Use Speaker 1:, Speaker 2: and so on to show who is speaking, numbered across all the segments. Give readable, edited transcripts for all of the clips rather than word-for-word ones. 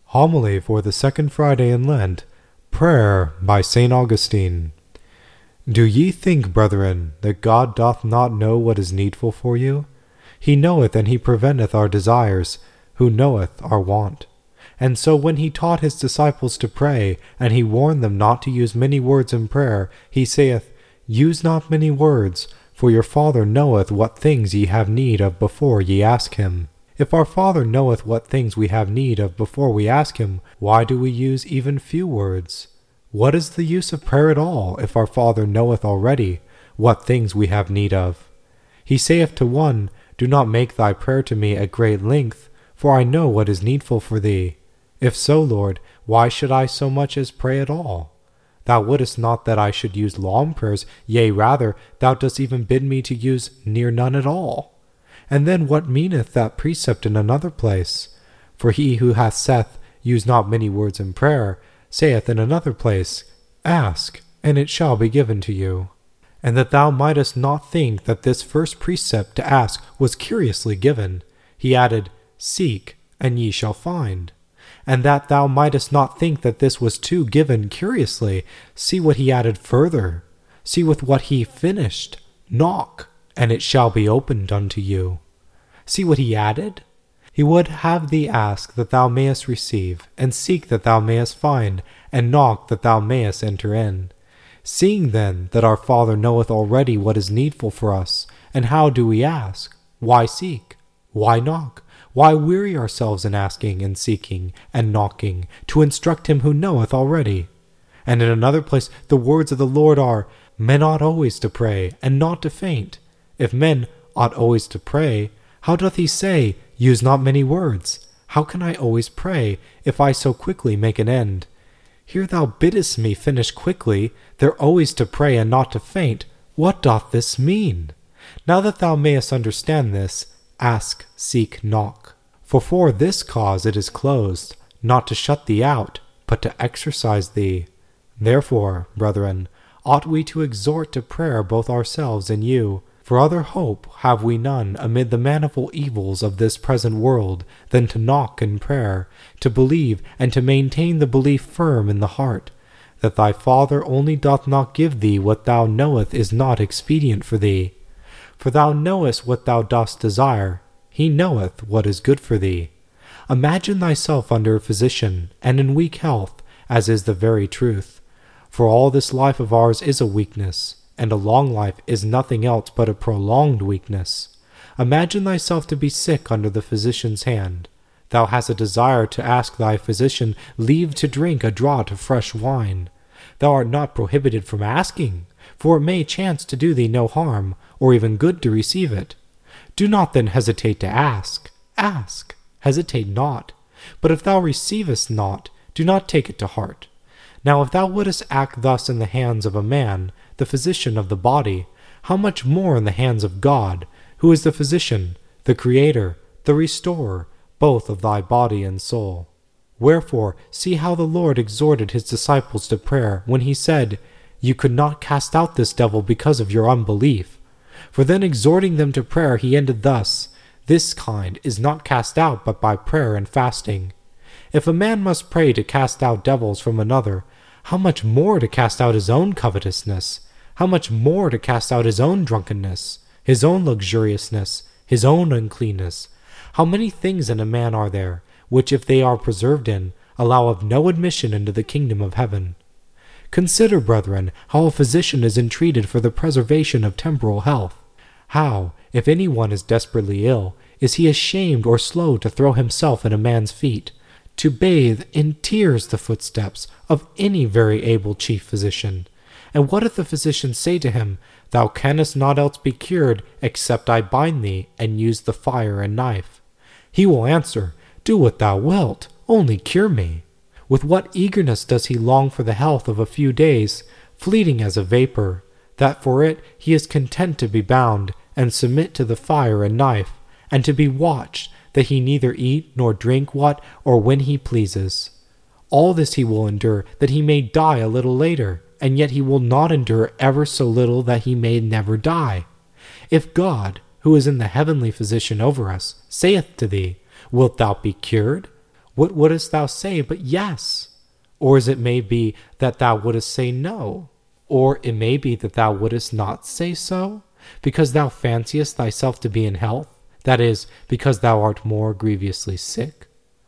Speaker 1: Homily for the second Friday in Lent. Prayer by St. Augustine. Do ye think, brethren, that God doth not know what is needful for you? He knoweth, and he preventeth our desires, who knoweth our want. And so when he taught his disciples to pray, and he warned them not to use many words in prayer, he saith, Use not many words, for your Father knoweth what things ye have need of before ye ask him. If our Father knoweth what things we have need of before we ask him, why do we use even few words? What is the use of prayer at all, if our Father knoweth already what things we have need of? He saith to one, Do not make thy prayer to me at great length, for I know what is needful for thee. If so, Lord, why should I so much as pray at all? Thou wouldest not that I should use long prayers, yea, rather, thou dost even bid me to use near none at all. And then what meaneth that precept in another place? For he who hath saith, Use not many words in prayer, saith in another place, Ask, and it shall be given to you. And that thou mightest not think that this first precept to ask was curiously given, he added, Seek, and ye shall find. And that thou mightest not think that this was too given curiously, see what he added further. See with what he finished, Knock, and it shall be opened unto you. See what he added? He would have thee ask that thou mayest receive, and seek that thou mayest find, and knock that thou mayest enter in. Seeing then that our Father knoweth already what is needful for us, and how do we ask? Why seek? Why knock? Why weary ourselves in asking and seeking and knocking, to instruct him who knoweth already? And in another place the words of the Lord are, Men ought always to pray, and not to faint. If men ought always to pray, how doth he say, Use not many words? How can I always pray, if I so quickly make an end? Here thou biddest me finish quickly, they're always to pray and not to faint. What doth this mean? Now that thou mayest understand this, ask, seek, knock. For this cause it is closed, not to shut thee out, but to exercise thee. Therefore, brethren, ought we to exhort to prayer both ourselves and you, for other hope have we none amid the manifold evils of this present world than to knock in prayer, to believe and to maintain the belief firm in the heart, that thy Father only doth not give thee what thou knowest is not expedient for thee. For thou knowest what thou dost desire, he knoweth what is good for thee. Imagine thyself under a physician, and in weak health, as is the very truth. For all this life of ours is a weakness, and a long life is nothing else but a prolonged weakness. Imagine thyself to be sick under the physician's hand. Thou hast a desire to ask thy physician leave to drink a draught of fresh wine. Thou art not prohibited from asking, for it may chance to do thee no harm, or even good to receive it. Do not then hesitate to ask. Ask, hesitate not. But if thou receivest not, do not take it to heart. Now if thou wouldest act thus in the hands of a man, the physician of the body, how much more in the hands of God, who is the physician, the creator, the restorer, both of thy body and soul. Wherefore, see how the Lord exhorted his disciples to prayer, when he said, You could not cast out this devil because of your unbelief. For then exhorting them to prayer, he ended thus, This kind is not cast out but by prayer and fasting. If a man must pray to cast out devils from another, how much more to cast out his own covetousness? How much more to cast out his own drunkenness, his own luxuriousness, his own uncleanness? How many things in a man are there, which if they are preserved in, allow of no admission into the kingdom of heaven? Consider, brethren, how a physician is entreated for the preservation of temporal health. How, if any one is desperately ill, is he ashamed or slow to throw himself at a man's feet, to bathe in tears the footsteps of any very able chief physician? And what if the physician say to him, Thou canst not else be cured, except I bind thee, and use the fire and knife? He will answer, Do what thou wilt, only cure me. With what eagerness does he long for the health of a few days, fleeting as a vapor, that for it he is content to be bound, and submit to the fire and knife, and to be watched, that he neither eat nor drink what or when he pleases. All this he will endure, that he may die a little later, and yet he will not endure ever so little that he may never die. If God, who is in the heavenly physician over us, saith to thee, Wilt thou be cured? What wouldest thou say but yes? Or is it may be that thou wouldest say no? Or it may be that thou wouldest not say so, because thou fanciest thyself to be in health, that is, because thou art more grievously sick?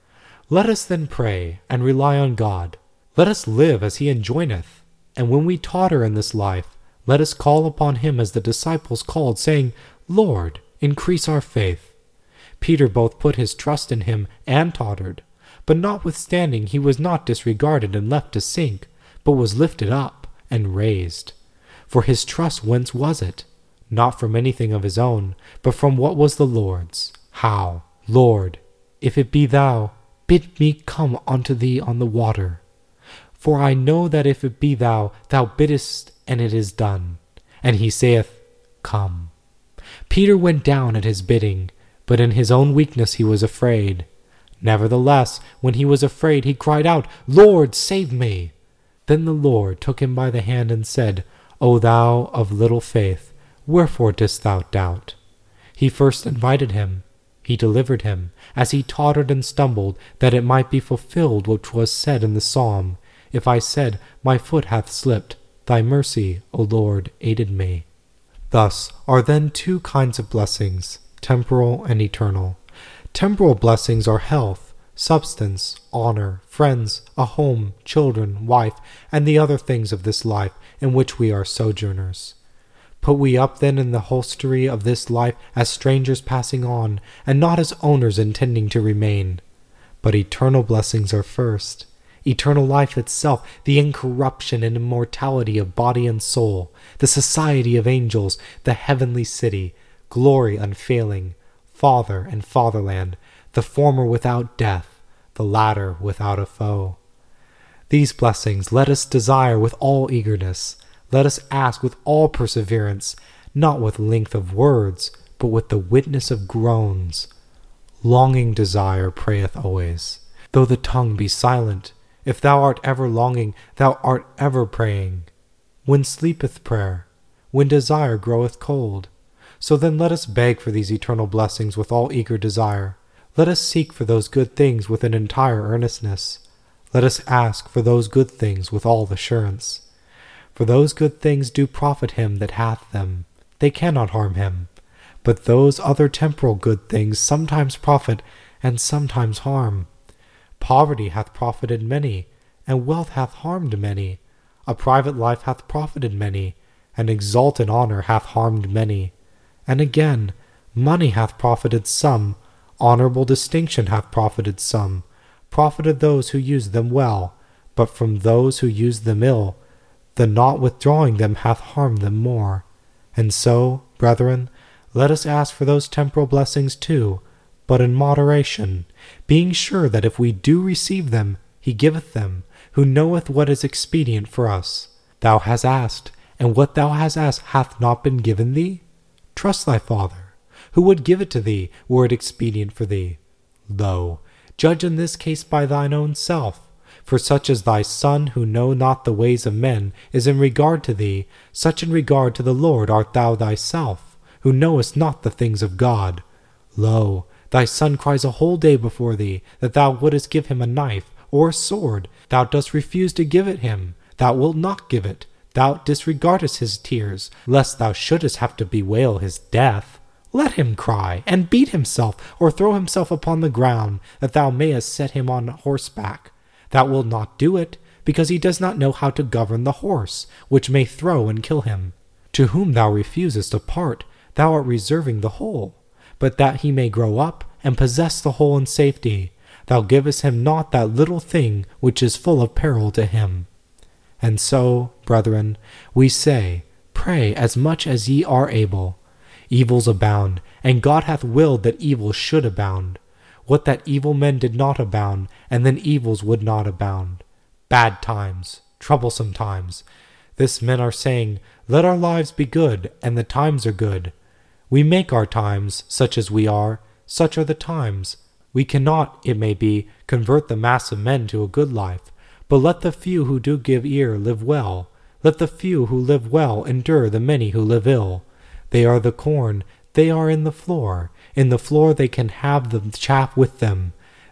Speaker 1: Let us then pray, and rely on God. Let us live as he enjoineth. And when we totter in this life, let us call upon him as the disciples called, saying, Lord, increase our faith. Peter both put his trust in him and tottered. But notwithstanding he was not disregarded and left to sink, but was lifted up and raised. For his trust whence was it? Not from anything of his own, but from what was the Lord's. How? Lord, if it be thou, bid me come unto thee on the water. For I know that if it be thou, thou biddest, and it is done. And he saith, Come. Peter went down at his bidding, but in his own weakness he was afraid. Nevertheless, when he was afraid, he cried out, Lord, save me! Then the Lord took him by the hand and said, O thou of little faith, wherefore didst thou doubt? He first invited him. He delivered him, as he tottered and stumbled, that it might be fulfilled which was said in the psalm, If I said, My foot hath slipped, thy mercy, O Lord, aided me. Thus are then two kinds of blessings, temporal and eternal. Temporal blessings are health, substance, honor, friends, a home, children, wife, and the other things of this life in which we are sojourners. Put we up then in the hostelry of this life as strangers passing on, and not as owners intending to remain. But eternal blessings are first. Eternal life itself, the incorruption and immortality of body and soul, the society of angels, the heavenly city, glory unfailing, Father and fatherland, the former without death, the latter without a foe. These blessings let us desire with all eagerness. Let us ask with all perseverance, not with length of words, but with the witness of groans. Longing desire prayeth always, though the tongue be silent. If thou art ever longing, thou art ever praying. When sleepeth prayer? When desire groweth cold? So then let us beg for these eternal blessings with all eager desire. Let us seek for those good things with an entire earnestness. Let us ask for those good things with all assurance. For those good things do profit him that hath them. They cannot harm him. But those other temporal good things sometimes profit and sometimes harm. Poverty hath profited many, and wealth hath harmed many. A private life hath profited many, and exalted honor hath harmed many. And again, money hath profited some, honorable distinction hath profited some, profited those who use them well, but from those who use them ill, the not withdrawing them hath harmed them more. And so, brethren, let us ask for those temporal blessings too, but in moderation, being sure that if we do receive them, he giveth them, who knoweth what is expedient for us. Thou hast asked, and what thou hast asked hath not been given thee? Trust thy Father, who would give it to thee, were it expedient for thee. Lo, judge in this case by thine own self. For such as thy Son, who know not the ways of men, is in regard to thee, such in regard to the Lord art thou thyself, who knowest not the things of God. Lo, thy son cries a whole day before thee, that thou wouldest give him a knife or a sword. Thou dost refuse to give it him. Thou wilt not give it. Thou disregardest his tears, lest thou shouldest have to bewail his death. Let him cry, and beat himself, or throw himself upon the ground, that thou mayest set him on horseback. Thou wilt not do it, because he does not know how to govern the horse, which may throw and kill him. To whom thou refusest a part, thou art reserving the whole. But that he may grow up, and possess the whole in safety, thou givest him not that little thing which is full of peril to him. And so, brethren, we say, pray as much as ye are able. Evils abound, and God hath willed that evil should abound. What that evil men did not abound, and then evils would not abound. Bad times, troublesome times. This men are saying, let our lives be good, and the times are good. We make our times, such as we are, such are the times. We cannot, it may be, convert the mass of men to a good life, but let the few who do give ear live well. Let the few who live well endure the many who live ill. They are the corn, they are in the floor. In the floor they can have the chaff with them.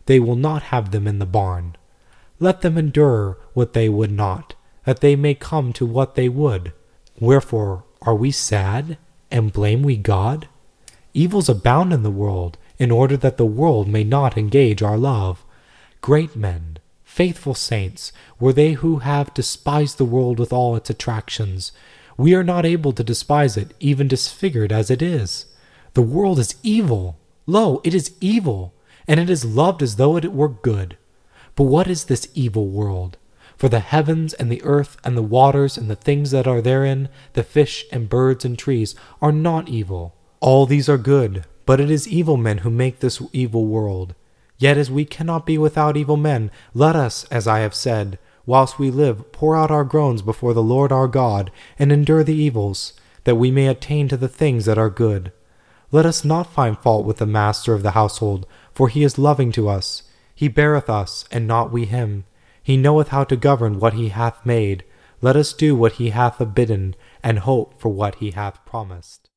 Speaker 1: they will not have them in the barn. Let them endure what they would not, that they may come to what they would. Wherefore are we sad, and blame we God? Evils abound in the world, in order that the world may not engage our love. Great men, faithful saints, were they who have despised the world with all its attractions. We are not able to despise it, even disfigured as it is. The world is evil. Lo, it is evil, and it is loved as though it were good. But what is this evil world? For the heavens and the earth and the waters and the things that are therein, the fish and birds and trees, are not evil. All these are good, but it is evil men who make this evil world. Yet as we cannot be without evil men, let us, as I have said, whilst we live, pour out our groans before the Lord our God, and endure the evils, that we may attain to the things that are good. Let us not find fault with the master of the household, for he is loving to us. He beareth us, and not we him. He knoweth how to govern what he hath made. Let us do what he hath forbidden, and hope for what he hath promised.